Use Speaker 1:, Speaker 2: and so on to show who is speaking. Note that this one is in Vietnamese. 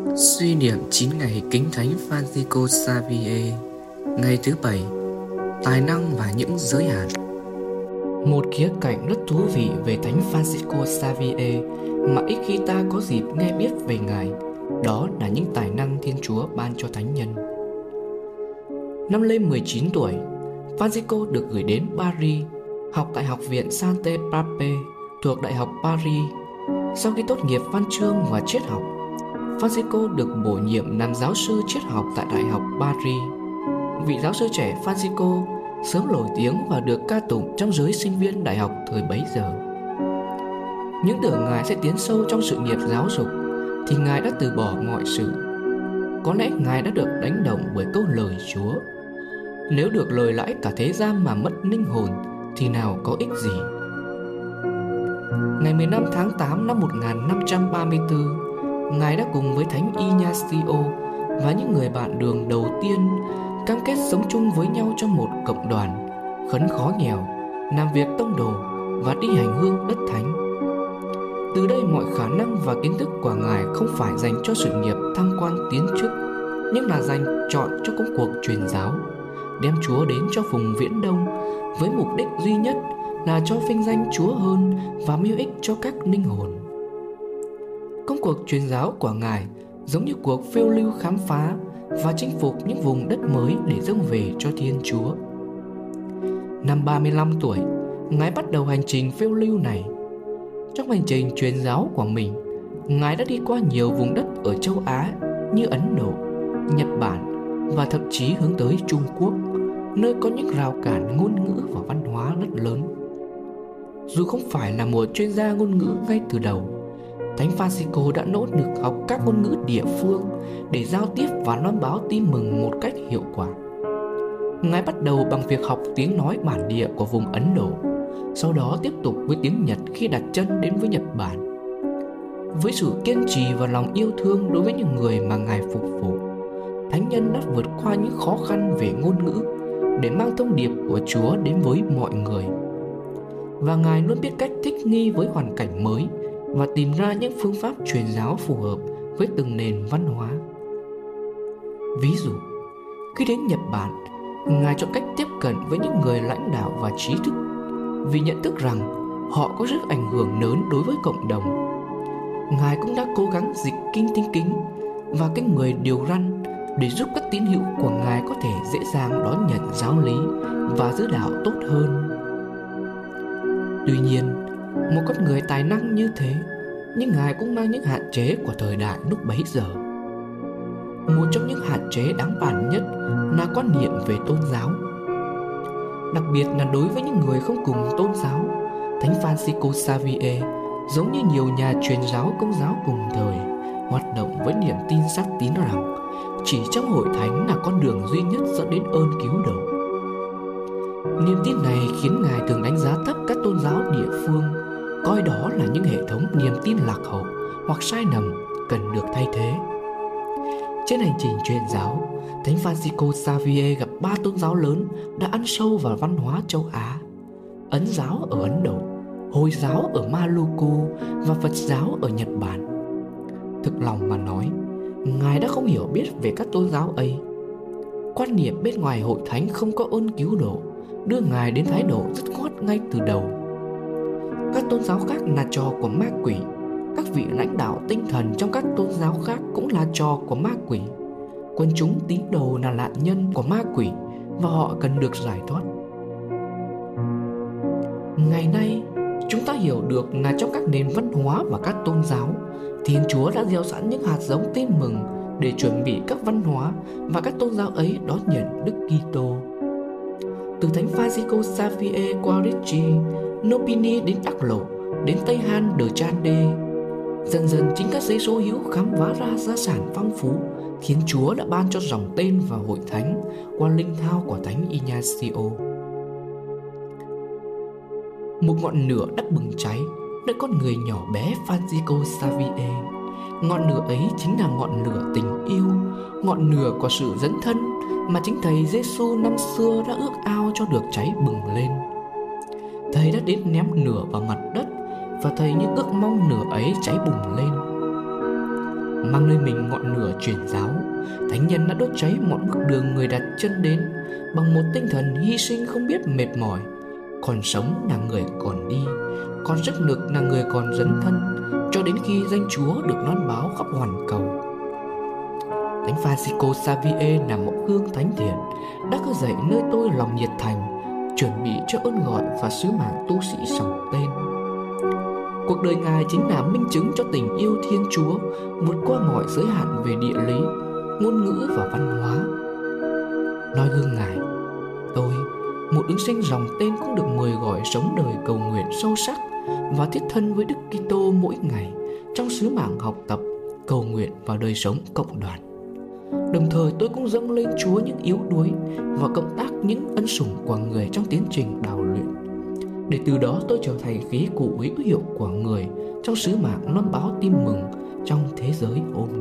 Speaker 1: Suy niệm 9 ngày kính thánh Francisco Xavier. Ngày thứ 7. Tài năng và những giới hạn. Một khía cạnh rất thú vị về thánh Francisco Xavier mà ít khi ta có dịp nghe biết về ngài, đó là những tài năng Thiên Chúa ban cho thánh nhân. Năm lên 19 tuổi, Francisco được gửi đến Paris, học tại Học viện Sainte-Pape thuộc Đại học Paris. Sau khi tốt nghiệp văn chương và triết học, Francisco được bổ nhiệm làm giáo sư triết học tại Đại học Paris. Vị giáo sư trẻ Francisco sớm nổi tiếng và được ca tụng trong giới sinh viên đại học thời bấy giờ. Những tưởng ngài sẽ tiến sâu trong sự nghiệp giáo dục thì ngài đã từ bỏ mọi sự. Có lẽ ngài đã được đánh động bởi câu lời Chúa: nếu được lời lãi cả thế gian mà mất linh hồn thì nào có ích gì. Ngày 15 tháng 8 năm 1534, ngài đã cùng với thánh Ignacio và những người bạn đường đầu tiên cam kết sống chung với nhau trong một cộng đoàn, khấn khó nghèo, làm việc tông đồ và đi hành hương đất thánh. Từ đây mọi khả năng và kiến thức của ngài không phải dành cho sự nghiệp thăng quan tiến chức, nhưng là dành chọn cho công cuộc truyền giáo, đem Chúa đến cho vùng Viễn Đông với mục đích duy nhất là cho vinh danh Chúa hơn và mưu ích cho các linh hồn. Công cuộc truyền giáo của ngài giống như cuộc phiêu lưu khám phá và chinh phục những vùng đất mới để dâng về cho Thiên Chúa. Năm 35 tuổi, ngài bắt đầu hành trình phiêu lưu này. Trong hành trình truyền giáo của mình, ngài đã đi qua nhiều vùng đất ở châu Á như Ấn Độ, Nhật Bản và thậm chí hướng tới Trung Quốc, nơi có những rào cản ngôn ngữ và văn hóa rất lớn. Dù không phải là một chuyên gia ngôn ngữ ngay từ đầu, thánh Francisco đã nỗ lực học các ngôn ngữ địa phương để giao tiếp và loan báo tin mừng một cách hiệu quả. Ngài bắt đầu bằng việc học tiếng nói bản địa của vùng Ấn Độ, sau đó tiếp tục với tiếng Nhật khi đặt chân đến với Nhật Bản. Với sự kiên trì và lòng yêu thương đối với những người mà ngài phục vụ, thánh nhân đã vượt qua những khó khăn về ngôn ngữ để mang thông điệp của Chúa đến với mọi người. Và ngài luôn biết cách thích nghi với hoàn cảnh mới và tìm ra những phương pháp truyền giáo phù hợp với từng nền văn hóa. Ví dụ, khi đến Nhật Bản, ngài chọn cách tiếp cận với những người lãnh đạo và trí thức vì nhận thức rằng họ có sức ảnh hưởng lớn đối với cộng đồng. Ngài cũng đã cố gắng dịch kinh Thánh Kính và kinh người điều răn để giúp các tín hữu của ngài có thể dễ dàng đón nhận giáo lý và giữ đạo tốt hơn. Tuy nhiên, một con người tài năng như thế, nhưng ngài cũng mang những hạn chế của thời đại lúc bấy giờ. Một trong những hạn chế đáng bàn nhất là quan niệm về tôn giáo. Đặc biệt là đối với những người không cùng tôn giáo, thánh Francisco Xavier, giống như nhiều nhà truyền giáo công giáo cùng thời, hoạt động với niềm tin xác tín rằng chỉ trong hội thánh là con đường duy nhất dẫn đến ơn cứu độ. Niềm tin này khiến ngài thường đánh giá thấp các tôn giáo địa phương, coi đó là những hệ thống niềm tin lạc hậu hoặc sai lầm cần được thay thế. Trên hành trình truyền giáo, thánh Francisco Xavier gặp 3 tôn giáo lớn đã ăn sâu vào văn hóa châu Á: Ấn giáo ở Ấn Độ, Hồi giáo ở Maluku và Phật giáo ở Nhật Bản. Thực lòng mà nói, ngài đã không hiểu biết về các tôn giáo ấy. Quan niệm bên ngoài hội thánh không có ơn cứu độ đưa ngài đến thái độ dứt khoát ngay từ đầu. Các tôn giáo khác là trò của ma quỷ. Các vị lãnh đạo tinh thần trong các tôn giáo khác cũng là trò của ma quỷ. Quần chúng tín đồ là nạn nhân của ma quỷ và họ cần được giải thoát. Ngày nay, chúng ta hiểu được là trong các nền văn hóa và các tôn giáo, Thiên Chúa đã gieo sẵn những hạt giống tin mừng để chuẩn bị các văn hóa và các tôn giáo ấy đón nhận Đức Kitô. Từ thánh Francisco Xavier qua Ricci, Nopini đến Đắc Lộ, đến Tây Han de Chande, dần dần chính các giấy số hữu khám phá ra gia sản phong phú Thiên Chúa đã ban cho dòng tên và hội thánh qua linh thao của thánh Ignacio. Một ngọn lửa đã bừng cháy nơi con người nhỏ bé Francisco Xavier. Ngọn lửa ấy chính là ngọn lửa tình yêu, ngọn lửa của sự dấn thân mà chính Thầy Giêsu năm xưa đã ước ao cho được cháy bừng lên. Thầy đã đến ném lửa vào mặt đất và Thầy như ước mong lửa ấy cháy bùng lên. mang nơi mình ngọn lửa truyền giáo, thánh nhân đã đốt cháy mọi bước đường người đặt chân đến bằng một tinh thần hy sinh không biết mệt mỏi. Còn sống là người còn đi, còn sức lực là người còn dấn thân, cho đến khi danh Chúa được loan báo khắp hoàn cầu. Thánh Francisco Xavier là mẫu gương thánh thiện đã khơi dậy nơi tôi lòng nhiệt thành, chuẩn bị cho ơn gọi và sứ mạng tu sĩ sòng tên. Cuộc đời Ngài chính là minh chứng cho tình yêu Thiên Chúa vượt qua mọi giới hạn về địa lý, ngôn ngữ và văn hóa. Noi gương Ngài, tôi, một ứng sinh dòng tên, cũng được mời gọi sống đời cầu nguyện sâu sắc và thiết thân với Đức Kitô mỗi ngày trong sứ mạng học tập, cầu nguyện và đời sống cộng đoàn. Đồng thời tôi cũng dâng lên Chúa những yếu đuối và cộng tác những ân sủng của người trong tiến trình đào luyện, để từ đó tôi trở thành khí cụ hữu hiệu của người trong sứ mạng loan báo tin mừng trong thế giới hôm